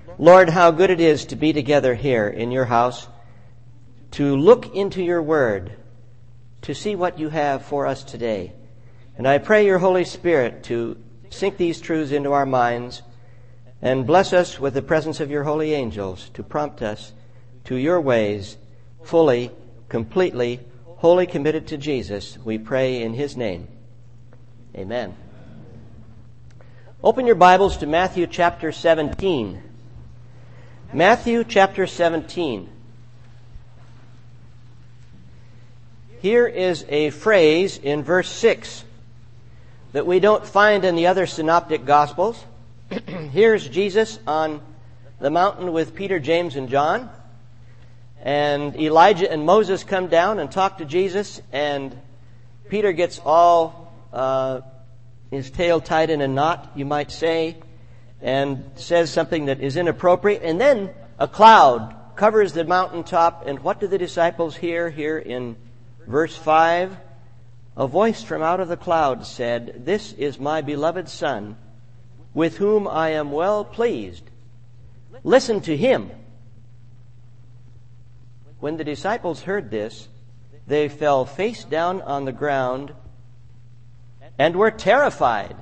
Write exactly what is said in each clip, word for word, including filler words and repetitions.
Lord, how good it is to be together here in your house, to look into your word, to see what you have for us today. And I pray your Holy Spirit to sink these truths into our minds and bless us with the presence of your holy angels to prompt us to your ways, fully, completely, wholly committed to Jesus. We pray in his name. Amen. Open your Bibles to Matthew chapter seventeen. Matthew chapter seventeen. Here is a phrase in verse six that we don't find in the other synoptic gospels. Here's Jesus on the mountain with Peter, James, and John. And Elijah and Moses come down and talk to Jesus, and Peter gets all uh, his tail tied in a knot, you might say, and says something that is inappropriate. And then a cloud covers the mountaintop, and what do the disciples hear here in verse five? A voice from out of the cloud said, "This is my beloved Son, with whom I am well pleased. Listen to him." When the disciples heard this, they fell face down on the ground and were terrified.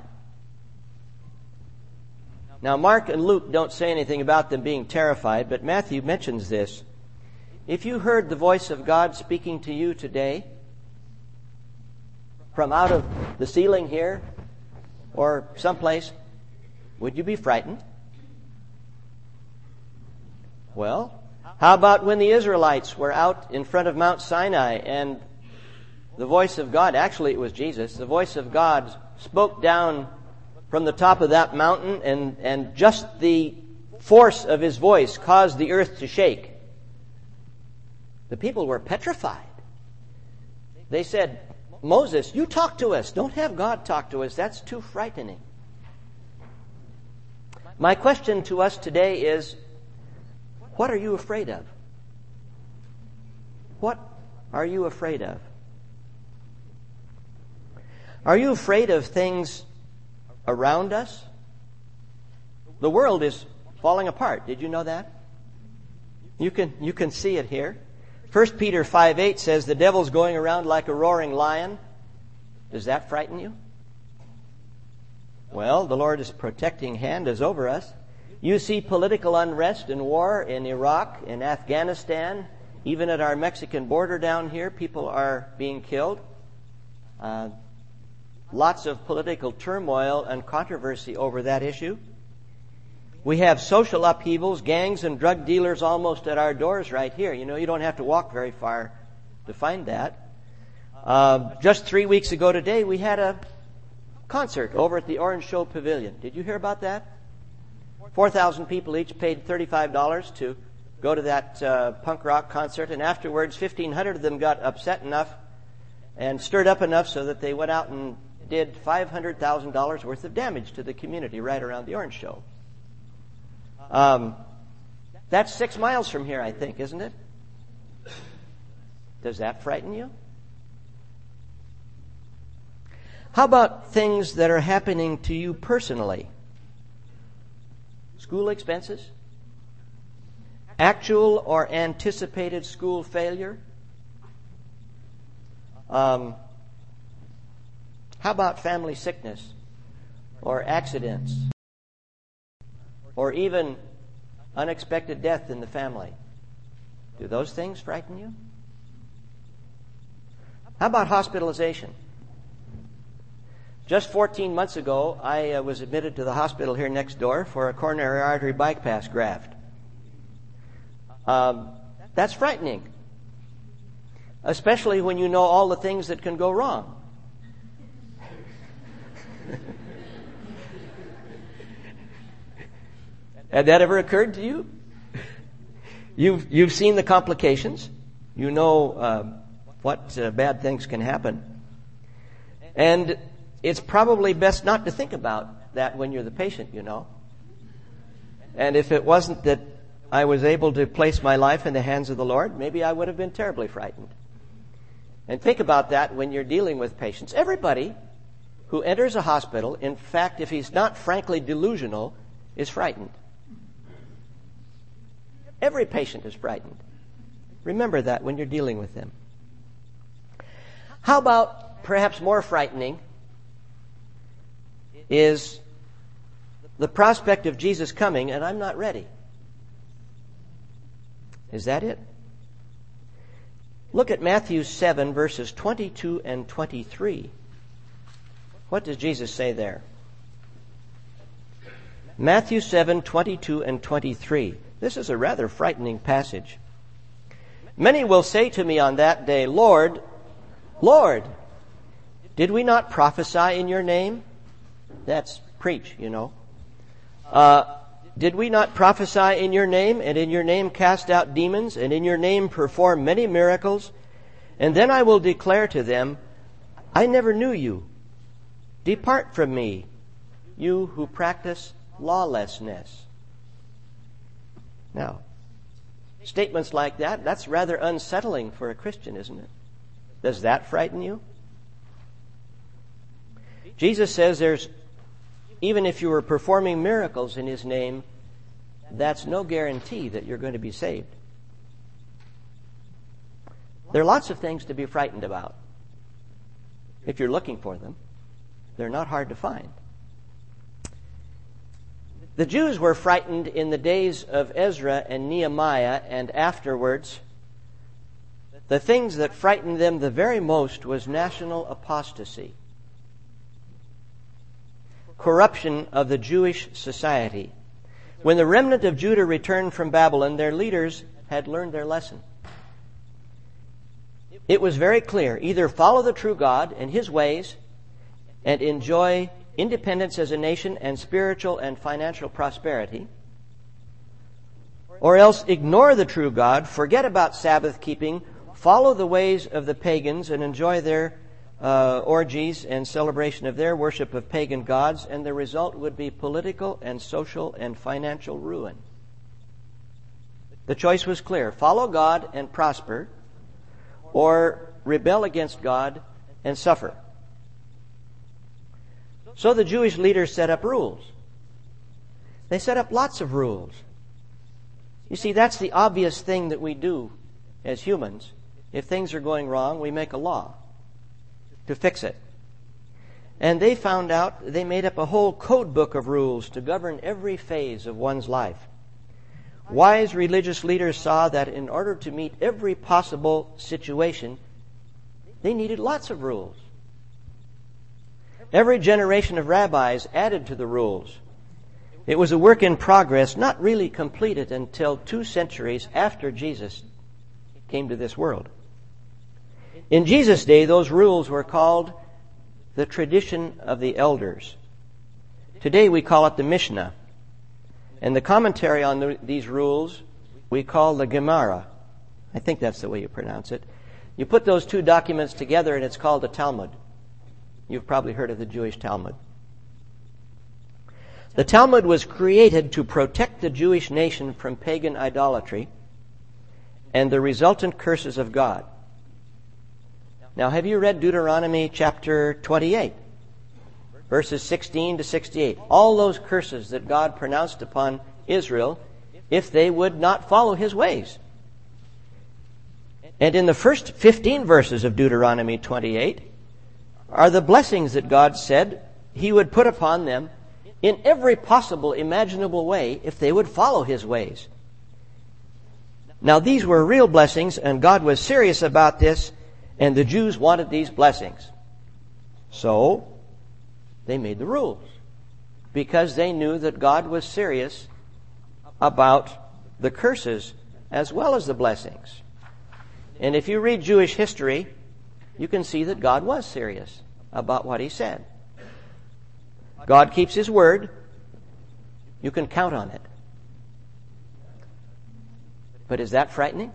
Now, Mark and Luke don't say anything about them being terrified, but Matthew mentions this. If you heard the voice of God speaking to you today, from out of the ceiling here or someplace, would you be frightened? Well, how about when the Israelites were out in front of Mount Sinai and the voice of God, actually it was Jesus, the voice of God spoke down from the top of that mountain, and, and just the force of his voice caused the earth to shake. The people were petrified. They said, "Moses, you talk to us. Don't have God talk to us. That's too frightening." My question to us today is, what are you afraid of? What are you afraid of? Are you afraid of things around us? The world is falling apart. Did you know that? You can, you can see it here. First Peter five eight says the devil's going around like a roaring lion. Does that frighten you? Well, the Lord's protecting hand is over us. You see political unrest and war in Iraq, in Afghanistan, even at our Mexican border down here, people are being killed. Uh, lots of political turmoil and controversy over that issue. We have social upheavals, gangs and drug dealers almost at our doors right here. You know, you don't have to walk very far to find that. Uh, just three weeks ago today, we had a concert over at the Orange Show Pavilion. Did you hear about that? four thousand people each paid thirty-five dollars to go to that uh, punk rock concert, and afterwards fifteen hundred of them got upset enough and stirred up enough so that they went out and did five hundred thousand dollars worth of damage to the community right around the Orange Show. Um, that's six miles from here, I think, isn't it? Does that frighten you? How about things that are happening to you personally? School expenses? Actual or anticipated school failure? Um, how about family sickness or accidents or even unexpected death in the family? Do those things frighten you? How about hospitalization? Just fourteen months ago, I uh, was admitted to the hospital here next door for a coronary artery bypass graft. Um, that's frightening, especially when you know all the things that can go wrong. Had that ever occurred to you? You've you've seen the complications. You know uh, what uh, bad things can happen, and it's probably best not to think about that when you're the patient, you know. And if it wasn't that I was able to place my life in the hands of the Lord, maybe I would have been terribly frightened. And think about that when you're dealing with patients. Everybody who enters a hospital, in fact, if he's not frankly delusional, is frightened. Every patient is frightened. Remember that when you're dealing with them. How about, perhaps more frightening, is the prospect of Jesus coming and I'm not ready. Is that it? Look at Matthew seven, verses twenty-two and twenty-three. What does Jesus say there? Matthew seven, twenty-two and twenty-three. This is a rather frightening passage. Many will say to me on that day, Lord, Lord, did we not prophesy in your name? That's preach, you know. Uh, did we not prophesy in your name, and in your name cast out demons, and in your name perform many miracles? And then I will declare to them, I never knew you. Depart from me, you who practice lawlessness. Now, statements like that, that's rather unsettling for a Christian, isn't it? Does that frighten you? Jesus says there's, even if you were performing miracles in His name, that's no guarantee that you're going to be saved. There are lots of things to be frightened about. If you're looking for them, they're not hard to find. The Jews were frightened in the days of Ezra and Nehemiah, and afterwards. The things that frightened them the very most was national apostasy, corruption of the Jewish society. When the remnant of Judah returned from Babylon, their leaders had learned their lesson. It was very clear, either follow the true God and His ways and enjoy independence as a nation and spiritual and financial prosperity, or else ignore the true God, forget about Sabbath keeping, follow the ways of the pagans and enjoy their uh, orgies and celebration of their worship of pagan gods, and the result would be political and social and financial ruin. The choice was clear. Follow God and prosper, or rebel against God and suffer. So the Jewish leaders set up rules. They set up lots of rules. You see, that's the obvious thing that we do as humans. If things are going wrong, we make a law to fix it. And they found out, they made up a whole code book of rules to govern every phase of one's life. Wise religious leaders saw that in order to meet every possible situation, they needed lots of rules. Every generation of rabbis added to the rules. It was a work in progress, not really completed until two centuries after Jesus came to this world. In Jesus' day, those rules were called the tradition of the elders. Today we call it the Mishnah. And the commentary on the, these rules we call the Gemara. I think that's the way you pronounce it. You put those two documents together and it's called the Talmud. You've probably heard of the Jewish Talmud. The Talmud was created to protect the Jewish nation from pagan idolatry and the resultant curses of God. Now, have you read Deuteronomy chapter twenty-eight, verses sixteen to sixty-eight? All those curses that God pronounced upon Israel if they would not follow His ways. And in the first fifteen verses of Deuteronomy twenty-eight are the blessings that God said He would put upon them in every possible imaginable way if they would follow His ways. Now, these were real blessings, and God was serious about this, and the Jews wanted these blessings. So, they made the rules, because they knew that God was serious about the curses as well as the blessings. And if you read Jewish history, you can see that God was serious about what He said. God keeps His word. You can count on it. But is that frightening?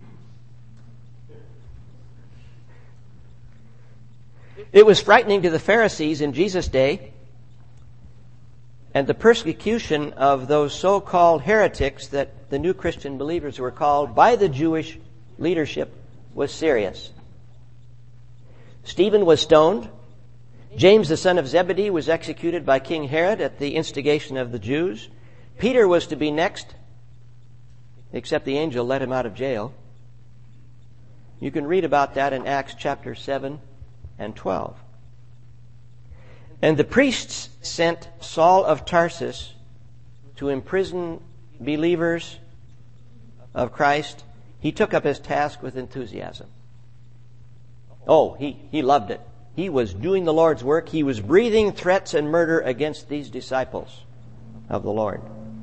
It was frightening to the Pharisees in Jesus' day, and the persecution of those so-called heretics that the new Christian believers were called by the Jewish leadership was serious. Stephen was stoned. James, the son of Zebedee, was executed by King Herod at the instigation of the Jews. Peter was to be next. except the angel let him out of jail. You can read about that in Acts chapter seven and twelve. And the priests sent Saul of Tarsus to imprison believers of Christ. He took up his task with enthusiasm. Oh, he, he loved it. He was doing the Lord's work. He was breathing threats and murder against these disciples of the Lord.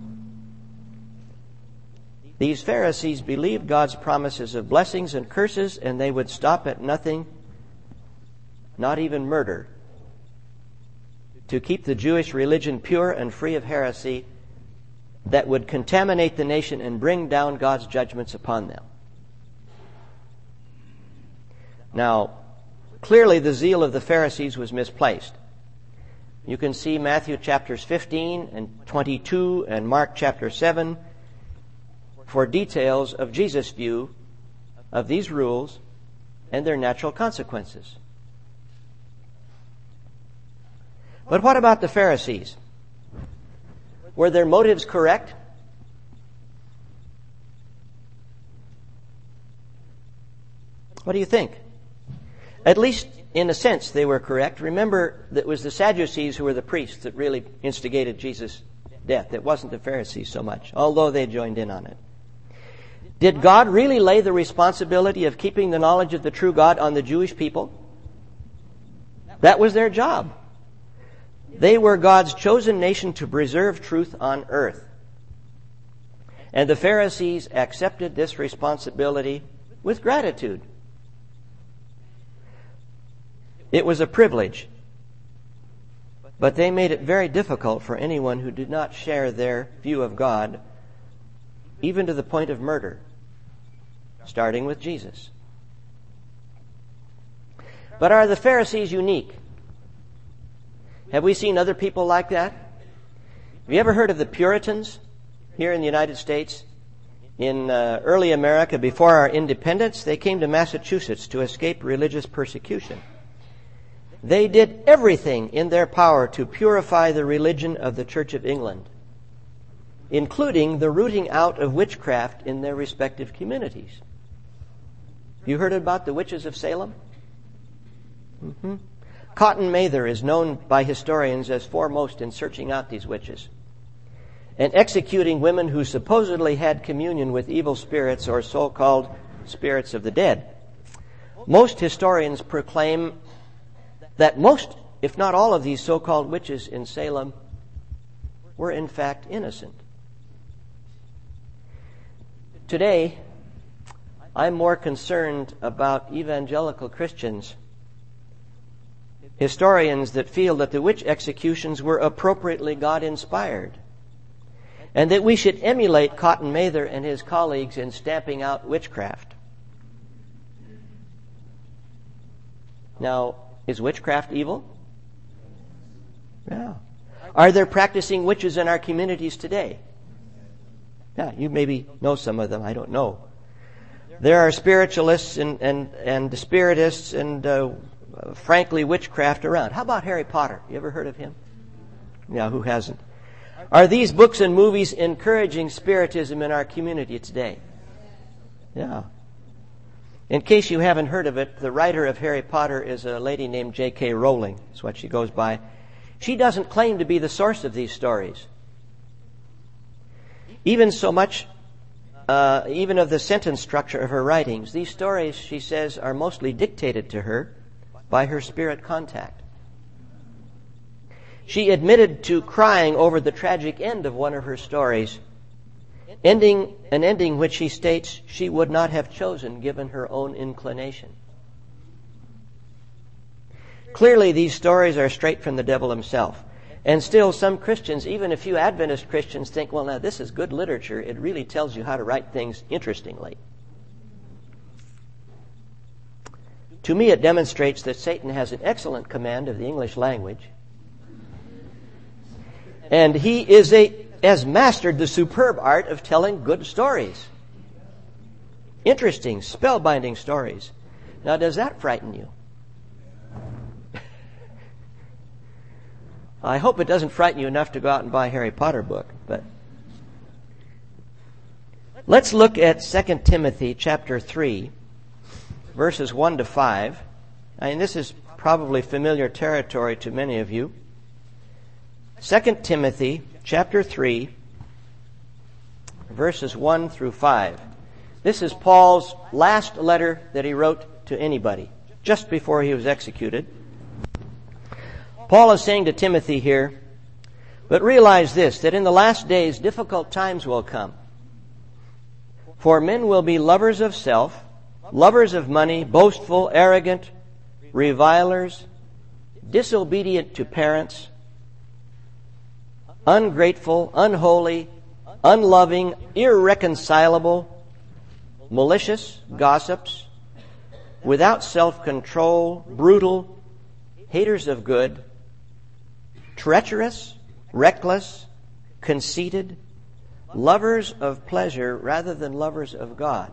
These Pharisees believed God's promises of blessings and curses, and they would stop at nothing, not even murder, to keep the Jewish religion pure and free of heresy that would contaminate the nation and bring down God's judgments upon them. Now, clearly the zeal of the Pharisees was misplaced. You can see Matthew chapters fifteen and twenty-two and Mark chapter seven for details of Jesus' view of these rules and their natural consequences. But what about the Pharisees? Were their motives correct? What do you think? At least in a sense they were correct. Remember that it was the Sadducees who were the priests that really instigated Jesus' death. It wasn't the Pharisees so much, although they joined in on it. Did God really lay the responsibility of keeping the knowledge of the true God on the Jewish people? That was their job. They were God's chosen nation to preserve truth on earth. And the Pharisees accepted this responsibility with gratitude. It was a privilege, but they made it very difficult for anyone who did not share their view of God, even to the point of murder, starting with Jesus. But are the Pharisees unique? Have we seen other people like that? Have you ever heard of the Puritans here in the United States? In uh, early America, before our independence, they came to Massachusetts to escape religious persecution. They did everything in their power to purify the religion of the Church of England, including the rooting out of witchcraft in their respective communities. You heard about the witches of Salem? Mm-hmm. Cotton Mather is known by historians as foremost in searching out these witches and executing women who supposedly had communion with evil spirits or so-called spirits of the dead. Most historians proclaim that most, if not all, of these so-called witches in Salem were in fact innocent. Today, I'm more concerned about evangelical Christians, historians that feel that the witch executions were appropriately God-inspired, and that we should emulate Cotton Mather and his colleagues in stamping out witchcraft. Now, is witchcraft evil? Yeah. Are there practicing witches in our communities today? Yeah, you maybe know some of them. I don't know. There are spiritualists and and, and spiritists and, uh, frankly, witchcraft around. How about Harry Potter? You ever heard of him? Yeah, who hasn't? Are these books and movies encouraging spiritism in our community today? Yeah. In case you haven't heard of it, the writer of Harry Potter is a lady named J K Rowling. That's what she goes by. She doesn't claim to be the source of these stories. Even so much, uh, even of the sentence structure of her writings, these stories, she says, are mostly dictated to her by her spirit contact. She admitted to crying over the tragic end of one of her stories, ending an ending which she states she would not have chosen given her own inclination. Clearly, these stories are straight from the devil himself. And still, some Christians, even a few Adventist Christians, think, well, now this is good literature. It really tells you how to write things interestingly. To me, it demonstrates that Satan has an excellent command of the English language. And he is a has mastered the superb art of telling good stories. Interesting, spellbinding stories. Now, does that frighten you? I hope it doesn't frighten you enough to go out and buy a Harry Potter book, but Let's look at Second Timothy chapter three, verses one to five. I mean, this is probably familiar territory to many of you. Second Timothy chapter three, verses one through five. This is Paul's last letter that he wrote to anybody, just before he was executed. Paul is saying to Timothy here, but realize this, that in the last days difficult times will come. For men will be lovers of self, lovers of money, boastful, arrogant, revilers, disobedient to parents, ungrateful, unholy, unloving, irreconcilable, malicious, gossips, without self-control, brutal, haters of good, treacherous, reckless, conceited, lovers of pleasure rather than lovers of God,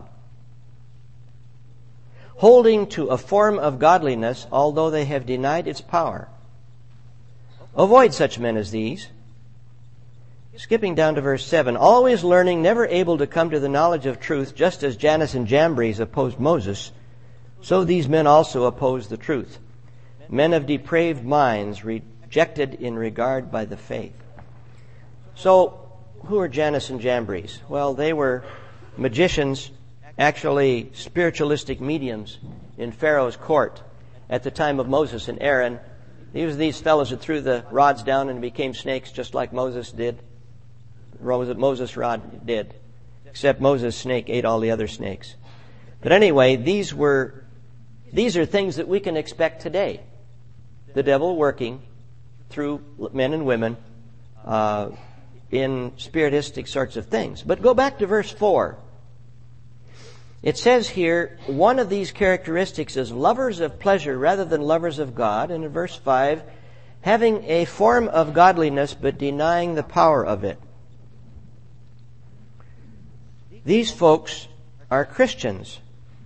holding to a form of godliness although they have denied its power. Avoid such men as these. Skipping down to verse seven, always learning, never able to come to the knowledge of truth, just as Jannes and Jambres opposed Moses, so these men also oppose the truth. Men of depraved minds, rejected in regard by the faith. So, who are Jannes and Jambres? Well, they were magicians, actually spiritualistic mediums in Pharaoh's court at the time of Moses and Aaron. These were these fellows that threw the rods down and became snakes just like Moses did. Moses' rod did. Except Moses' snake ate all the other snakes. But anyway, these were, these are things that we can expect today. The devil working through men and women, uh, in spiritistic sorts of things. But go back to verse four. It says here, one of these characteristics is lovers of pleasure rather than lovers of God. And in verse five, having a form of godliness but denying the power of it. These folks are Christians.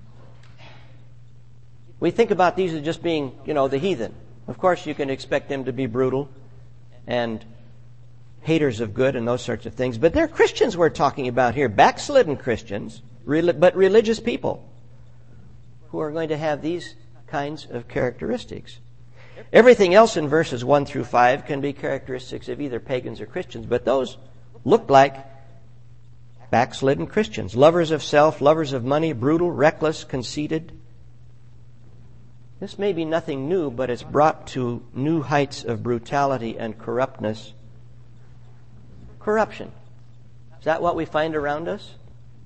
We think about these as just being, you know, the heathen. Of course, you can expect them to be brutal and haters of good and those sorts of things. But they're Christians we're talking about here. Backslidden Christians, but religious people who are going to have these kinds of characteristics. Everything else in verses one through five can be characteristics of either pagans or Christians, but those look like backslidden Christians. Lovers of self, lovers of money, brutal, reckless, conceited. This may be nothing new, but it's brought to new heights of brutality and corruptness. Corruption. Is that what we find around us?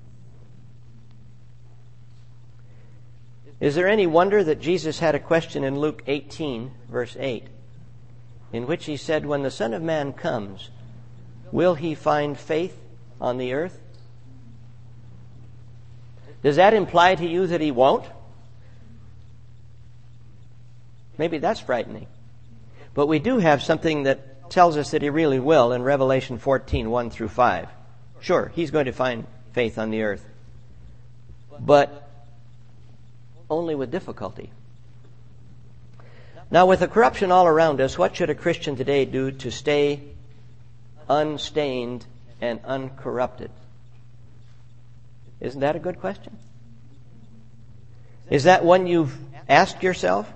Is there any wonder that Jesus had a question in Luke eighteen, verse eight, in which he said, when the Son of Man comes, will he find faith on the earth? Does that imply to you that he won't? Maybe that's frightening. But we do have something that tells us that he really will in Revelation fourteen, one through five. Sure, he's going to find faith on the earth. But only with difficulty. Now, with the corruption all around us, what should a Christian today do to stay unstained and uncorrupted? Isn't that a good question? Is that one you've asked yourself?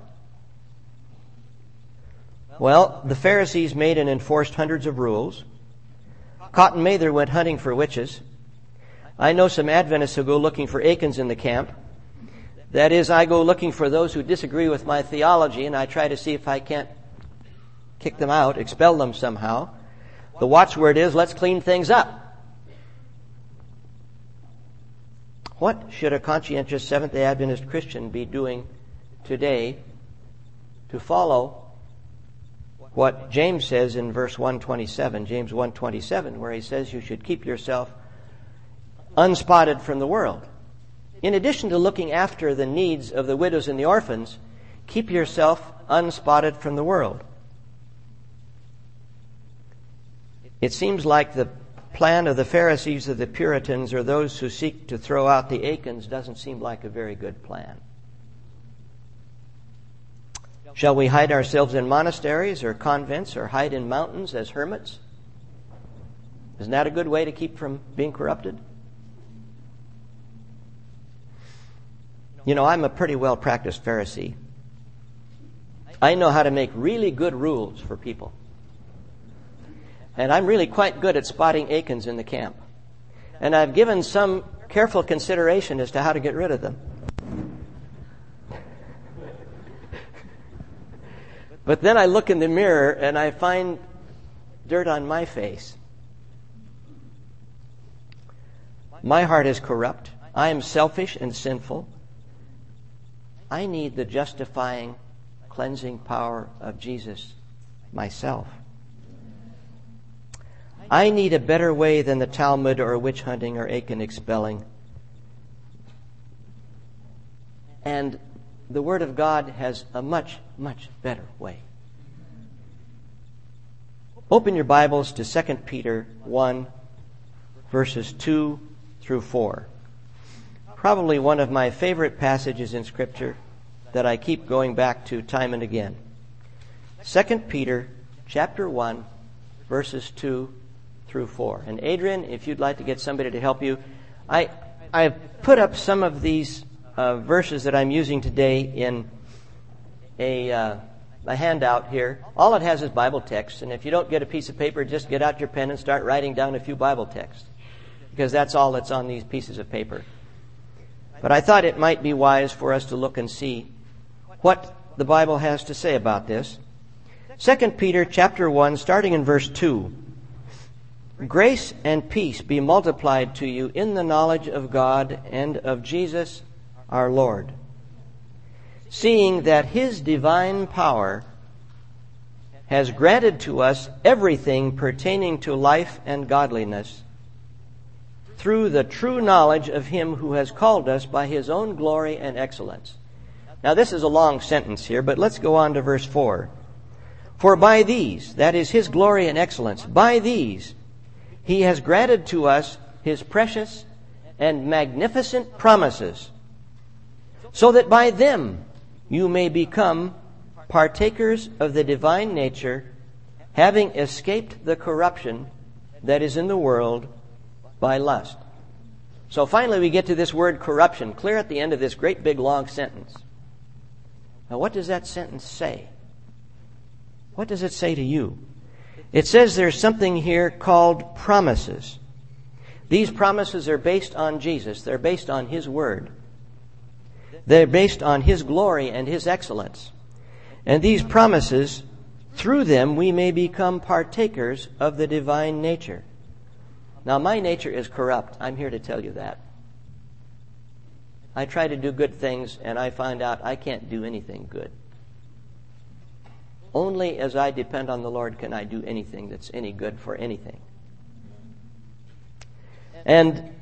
Well, the Pharisees made and enforced hundreds of rules. Cotton Mather went hunting for witches. I know some Adventists who go looking for Achans in the camp. That is, I go looking for those who disagree with my theology, and I try to see if I can't kick them out, expel them somehow. The watchword is, let's clean things up. What should a conscientious Seventh-day Adventist Christian be doing today to follow what James says in verse one twenty-seven, James one twenty-seven, where he says you should keep yourself unspotted from the world? In addition to looking after the needs of the widows and the orphans, keep yourself unspotted from the world. It seems like the plan of the Pharisees or the Puritans or those who seek to throw out the Achans doesn't seem like a very good plan. Shall we hide ourselves in monasteries or convents or hide in mountains as hermits? Isn't that a good way to keep from being corrupted? You know, I'm a pretty well-practiced Pharisee. I know how to make really good rules for people. And I'm really quite good at spotting Achans in the camp. And I've given some careful consideration as to how to get rid of them. But then I look in the mirror and I find dirt on my face. My heart is corrupt. I am selfish and sinful. I need the justifying, cleansing power of Jesus myself. I need a better way than the Talmud or witch hunting or Achan expelling. And the Word of God has a much, much better way. Open your Bibles to Second Peter one, verses two through four. Probably one of my favorite passages in Scripture that I keep going back to time and again. Second Peter chapter one, verses two through four. And Adrian, if you'd like to get somebody to help you, I I've put up some of these uh, verses that I'm using today in a uh, a handout here. All it has is Bible text, and if you don't get a piece of paper, just get out your pen and start writing down a few Bible texts, because that's all that's on these pieces of paper. But I thought it might be wise for us to look and see what the Bible has to say about this. Second Peter chapter one, starting in verse two. Grace and peace be multiplied to you in the knowledge of God and of Jesus our Lord, seeing that His divine power has granted to us everything pertaining to life and godliness through the true knowledge of Him who has called us by His own glory and excellence. Now this is a long sentence here, but let's go on to verse four. For by these, that is His glory and excellence, by these He has granted to us His precious and magnificent promises, so that by them you may become partakers of the divine nature, having escaped the corruption that is in the world by lust. So finally we get to this word corruption, clear at the end of this great big long sentence. Now what does that sentence say? What does it say to you? It says there's something here called promises. These promises are based on Jesus. They're based on His Word. They're based on His glory and His excellence. And these promises, through them we may become partakers of the divine nature. Now my nature is corrupt. I'm here to tell you that. I try to do good things and I find out I can't do anything good. Only as I depend on the Lord can I do anything that's any good for anything. And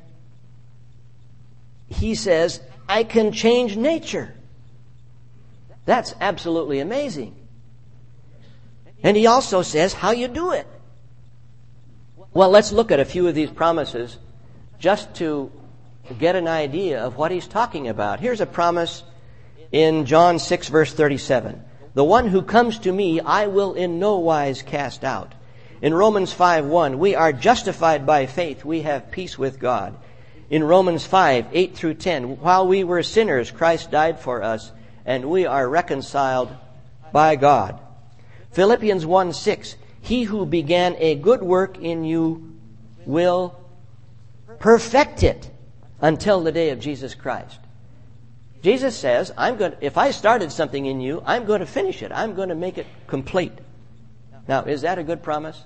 He says, I can change nature. That's absolutely amazing. And He also says how you do it. Well, let's look at a few of these promises just to get an idea of what He's talking about. Here's a promise in John six, verse thirty-seven. The one who comes to me, I will in no wise cast out. In Romans five one, we are justified by faith. We have peace with God. In Romans five eight through ten, while we were sinners, Christ died for us, and we are reconciled by God. Philippians one six, He who began a good work in you will perfect it until the day of Jesus Christ. Jesus says, I'm going to, if I started something in you, I'm going to finish it. I'm going to make it complete. Now, is that a good promise?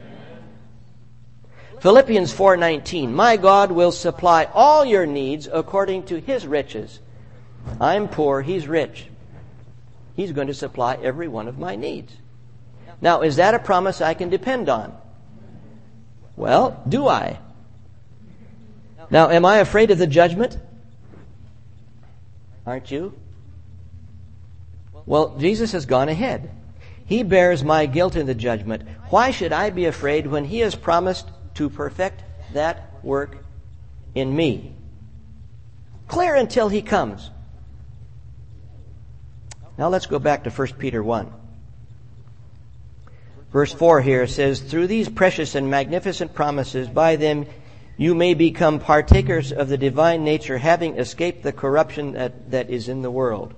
Philippians four nineteen, my God will supply all your needs according to His riches. I'm poor, He's rich. He's going to supply every one of my needs. Now, is that a promise I can depend on? Well, do I? Now, am I afraid of the judgment? Aren't you? Well, Jesus has gone ahead. He bears my guilt in the judgment. Why should I be afraid when He has promised to perfect that work in me? Clear until He comes. Now let's go back to First Peter one. Verse four here says, through these precious and magnificent promises, by them you may become partakers of the divine nature, having escaped the corruption that, that is in the world.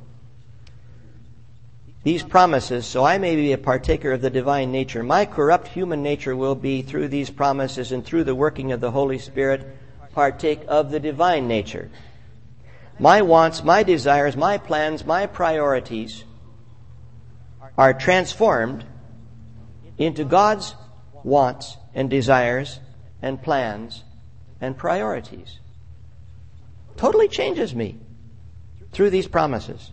These promises, so I may be a partaker of the divine nature. My corrupt human nature will be, through these promises and through the working of the Holy Spirit, partake of the divine nature. My wants, my desires, my plans, my priorities are transformed into God's wants and desires and plans and priorities. Totally changes me through these promises.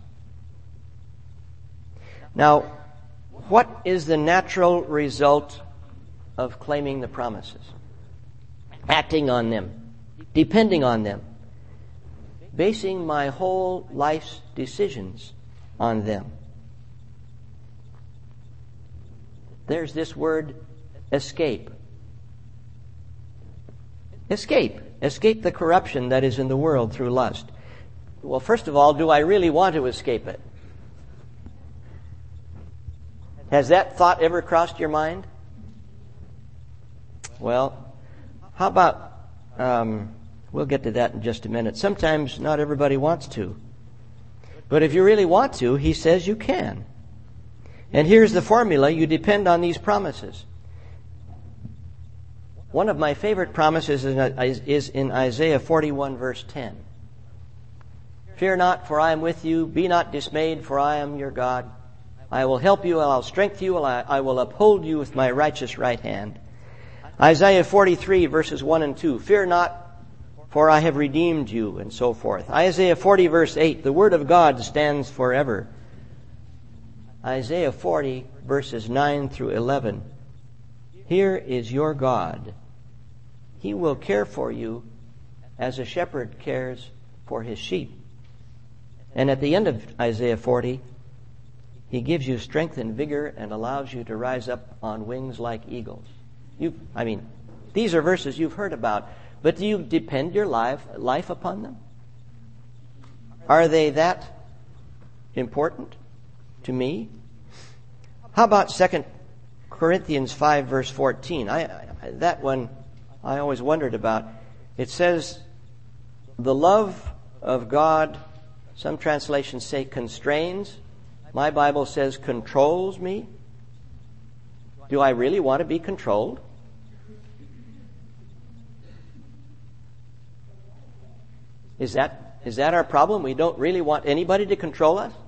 Now, what is the natural result of claiming the promises? Acting on them, depending on them, basing my whole life's decisions on them. There's this word, escape. Escape. Escape the corruption that is in the world through lust. Well, first of all, do I really want to escape it? Has that thought ever crossed your mind? Well, how about, um, we'll get to that in just a minute. Sometimes not everybody wants to. But if you really want to, he says you can. And here's the formula. You depend on these promises. One of my favorite promises is in Isaiah forty-one, verse ten. Fear not, for I am with you. Be not dismayed, for I am your God. I will help you, and I'll strengthen you, and I will uphold you with my righteous right hand. Isaiah forty-three, verses one and two. Fear not, for I have redeemed you, and so forth. Isaiah forty, verse eight. The word of God stands forever. Isaiah forty, verses nine through eleven. Here is your God. He will care for you as a shepherd cares for his sheep. And at the end of Isaiah forty, he gives you strength and vigor and allows you to rise up on wings like eagles. You, I mean, these are verses you've heard about, but do you depend your life, life upon them? Are they that important to me? How about Second Corinthians five, verse fourteen? I, I, that one I always wondered about. It says, the love of God, some translations say constrains. My Bible says controls me. Do I really want to be controlled? Is that, is that our problem? We don't really want anybody to control us?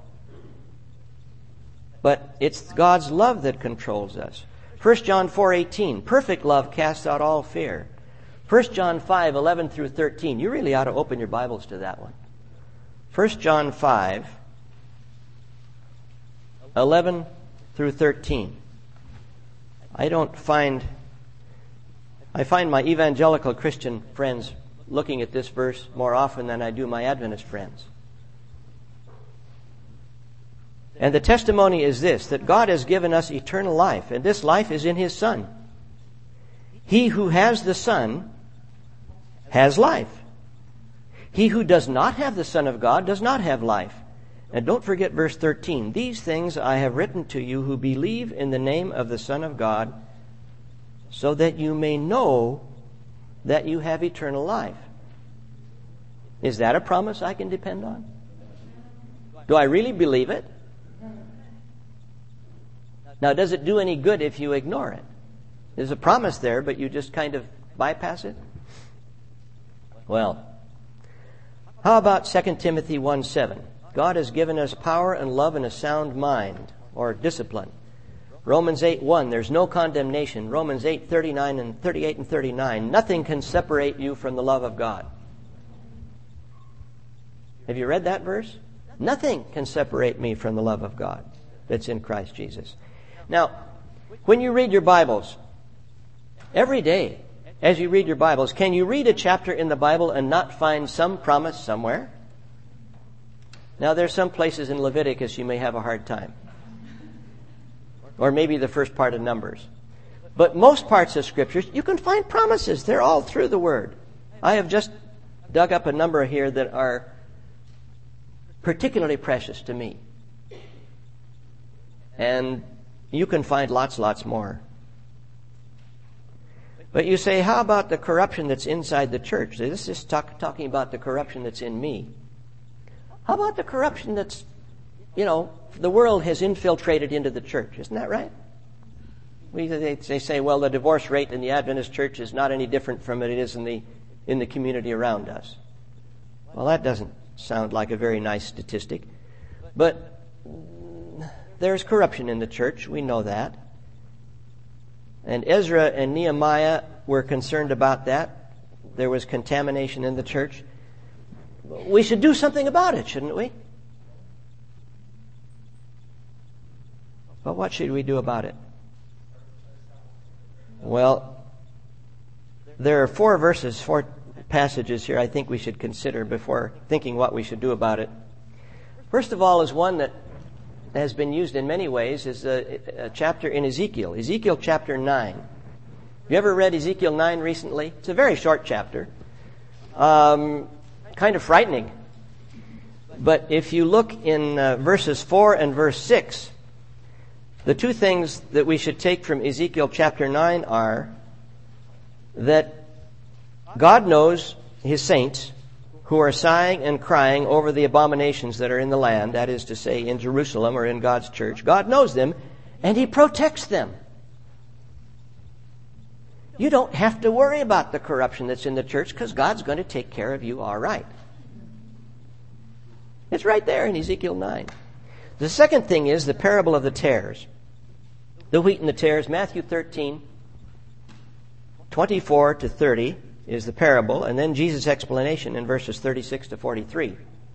But it's God's love that controls us. First John four eighteen, perfect love casts out all fear. First John five eleven through thirteen, you really ought to open your Bibles to that one. First John five eleven through thirteen. I don't find, I find my evangelical Christian friends looking at this verse more often than I do my Adventist friends. And the testimony is this, that God has given us eternal life, and this life is in His Son. He who has the Son has life. He who does not have the Son of God does not have life. And don't forget verse thirteen. These things I have written to you who believe in the name of the Son of God, so that you may know that you have eternal life. Is that a promise I can depend on? Do I really believe it? Now, does it do any good if you ignore it? There's a promise there, but you just kind of bypass it? Well, how about Second Timothy one seven? God has given us power and love and a sound mind, or discipline. Romans eight one, there's no condemnation. Romans eight thirty-nine and thirty-eight and thirty-nine, nothing can separate you from the love of God. Have you read that verse? Nothing can separate me from the love of God that's in Christ Jesus. Now, when you read your Bibles, every day as you read your Bibles, can you read a chapter in the Bible and not find some promise somewhere? Now, there's some places in Leviticus you may have a hard time. Or maybe the first part of Numbers. But most parts of Scriptures, you can find promises. They're all through the Word. I have just dug up a number here that are particularly precious to me. And you can find lots, lots more. But you say, how about the corruption that's inside the church? This is talk, talking about the corruption that's in me. How about the corruption that's, you know, the world has infiltrated into the church? Isn't that right? We, they, they say, well, the divorce rate in the Adventist church is not any different from it is in the in the community around us. Well, that doesn't sound like a very nice statistic. But there's corruption in the church. We know that. And Ezra and Nehemiah were concerned about that. There was contamination in the church. We should do something about it, shouldn't we? But what should we do about it? Well, there are four verses, four passages here I think we should consider before thinking what we should do about it. First of all is one that has been used in many ways, is a, a chapter in Ezekiel, Ezekiel chapter nine. Have you ever read Ezekiel nine recently? It's a very short chapter, um, kind of frightening. But if you look in uh, verses four and verse six, the two things that we should take from Ezekiel chapter nine are that God knows His saints who are sighing and crying over the abominations that are in the land, that is to say, in Jerusalem or in God's church. God knows them, and He protects them. You don't have to worry about the corruption that's in the church because God's going to take care of you all right. It's right there in Ezekiel nine. The second thing is the parable of the tares. The wheat and the tares, Matthew thirteen, twenty-four to thirty is the parable, and then Jesus' explanation in verses thirty-six to forty-three.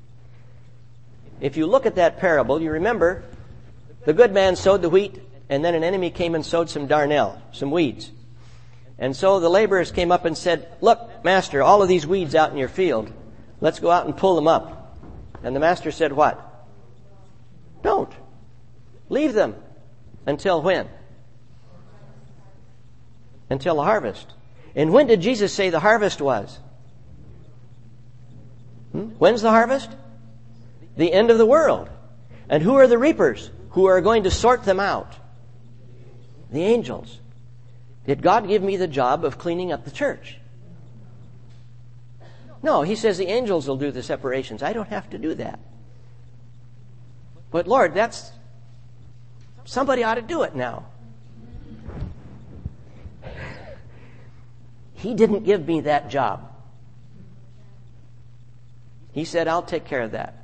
If you look at that parable, you remember the good man sowed the wheat, and then an enemy came and sowed some darnel, some weeds. And so the laborers came up and said, look, master, all of these weeds out in your field, let's go out and pull them up. And the master said what? Don't. Leave them. Until when? Until the harvest. And when did Jesus say the harvest was? Hmm? When's the harvest? The end of the world. And who are the reapers who are going to sort them out? The angels. Did God give me the job of cleaning up the church? No, He says the angels will do the separations. I don't have to do that. But Lord, that's... somebody ought to do it now. He didn't give me that job. He said, I'll take care of that.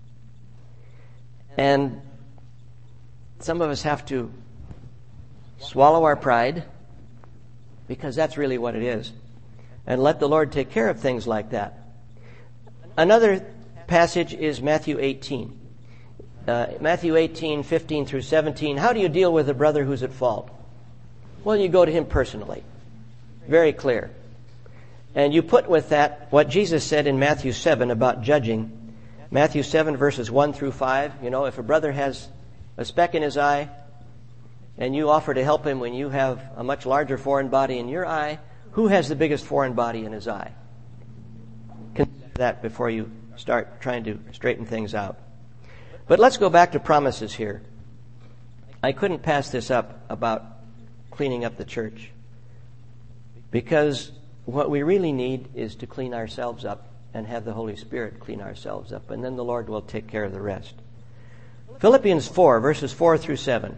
And some of us have to swallow our pride, because that's really what it is, and let the Lord take care of things like that. Another passage is Matthew eighteen. Uh, Matthew eighteen, fifteen through seventeen. How do you deal with a brother who's at fault? Well, you go to him personally. Very clear. And you put with that what Jesus said in Matthew seven about judging. Matthew seven, verses one through five. You know, if a brother has a speck in his eye, and you offer to help him when you have a much larger foreign body in your eye, who has the biggest foreign body in his eye? Consider that before you start trying to straighten things out. But let's go back to promises here. I couldn't pass this up about cleaning up the church, because what we really need is to clean ourselves up and have the Holy Spirit clean ourselves up, and then the Lord will take care of the rest. Philippians four, verses four through seven.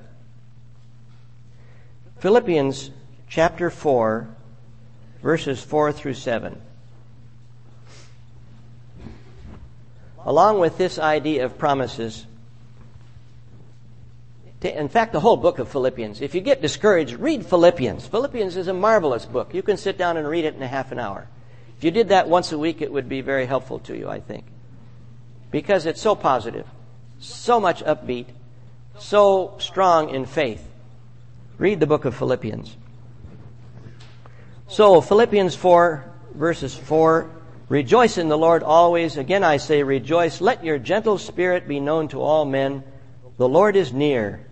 Philippians chapter four, verses four through seven. Along with this idea of promises, in fact, the whole book of Philippians, if you get discouraged, read Philippians. Philippians is a marvelous book. You can sit down and read it in a half an hour. If you did that once a week, it would be very helpful to you, I think. Because it's so positive, so much upbeat, so strong in faith. Read the book of Philippians. So, Philippians four, verses four, rejoice in the Lord always. Again I say rejoice. Let your gentle spirit be known to all men. The Lord is near.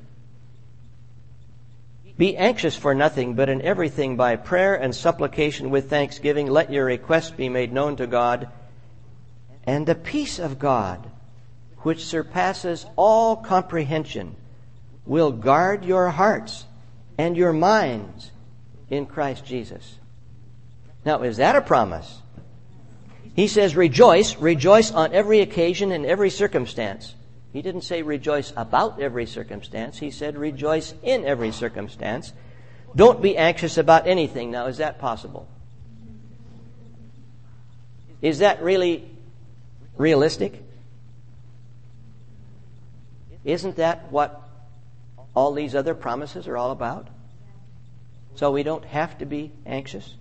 Be anxious for nothing, but in everything by prayer and supplication with thanksgiving, let your requests be made known to God. And the peace of God, which surpasses all comprehension, will guard your hearts and your minds in Christ Jesus. Now, is that a promise? He says, rejoice, rejoice on every occasion and every circumstance. He didn't say rejoice about every circumstance. He said rejoice in every circumstance. Don't be anxious about anything. Now, is that possible? Is that really realistic? Isn't that what all these other promises are all about? So we don't have to be anxious?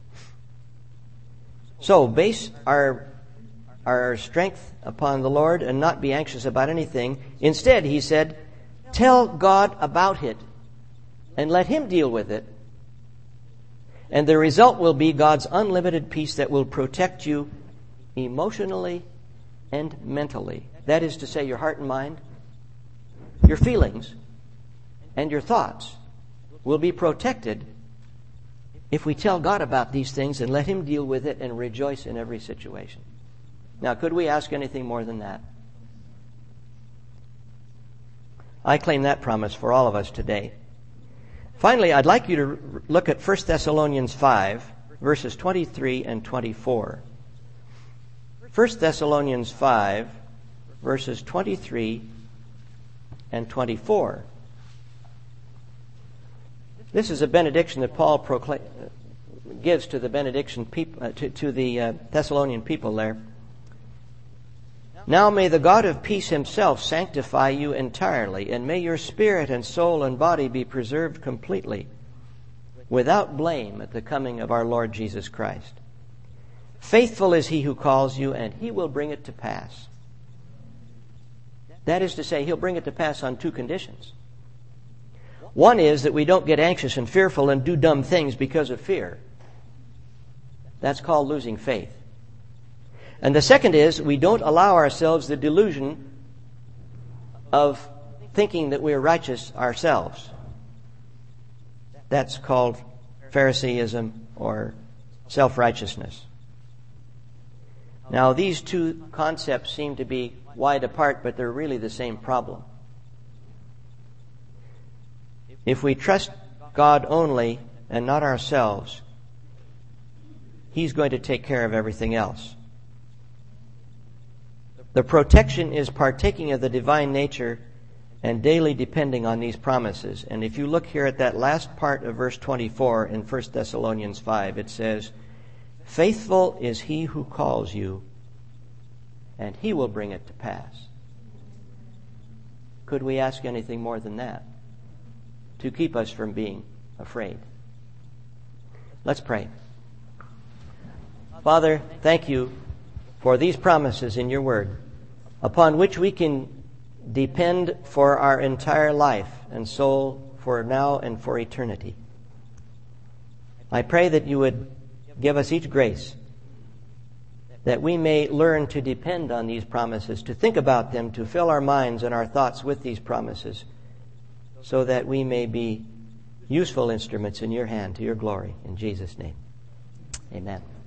So base our our strength upon the Lord and not be anxious about anything. Instead, he said, tell God about it and let Him deal with it. And the result will be God's unlimited peace that will protect you emotionally and mentally. That is to say, your heart and mind, your feelings, and your thoughts will be protected if we tell God about these things and let Him deal with it and rejoice in every situation. Now, could we ask anything more than that? I claim that promise for all of us today. Finally, I'd like you to look at First Thessalonians five, verses twenty-three and twenty-four. First Thessalonians five, verses twenty-three and twenty-four. This is a benediction that Paul proclaim, gives to the benediction peop, uh, to, to the uh, Thessalonian people there. Now may the God of peace Himself sanctify you entirely, and may your spirit and soul and body be preserved completely, without blame at the coming of our Lord Jesus Christ. Faithful is He who calls you, and He will bring it to pass. That is to say, He'll bring it to pass on two conditions. One is that we don't get anxious and fearful and do dumb things because of fear. That's called losing faith. And the second is we don't allow ourselves the delusion of thinking that we're righteous ourselves. That's called Phariseeism or self-righteousness. Now, these two concepts seem to be wide apart, but they're really the same problem. If we trust God only and not ourselves, He's going to take care of everything else. The protection is partaking of the divine nature and daily depending on these promises. And if you look here at that last part of verse twenty-four in First Thessalonians five, it says, faithful is He who calls you, and He will bring it to pass. Could we ask anything more than that to keep us from being afraid? Let's pray. Father, thank You for these promises in Your Word, upon which we can depend for our entire life and soul, for now and for eternity. I pray that You would give us each grace that we may learn to depend on these promises, to think about them, to fill our minds and our thoughts with these promises, so that we may be useful instruments in Your hand to Your glory. In Jesus' name, amen.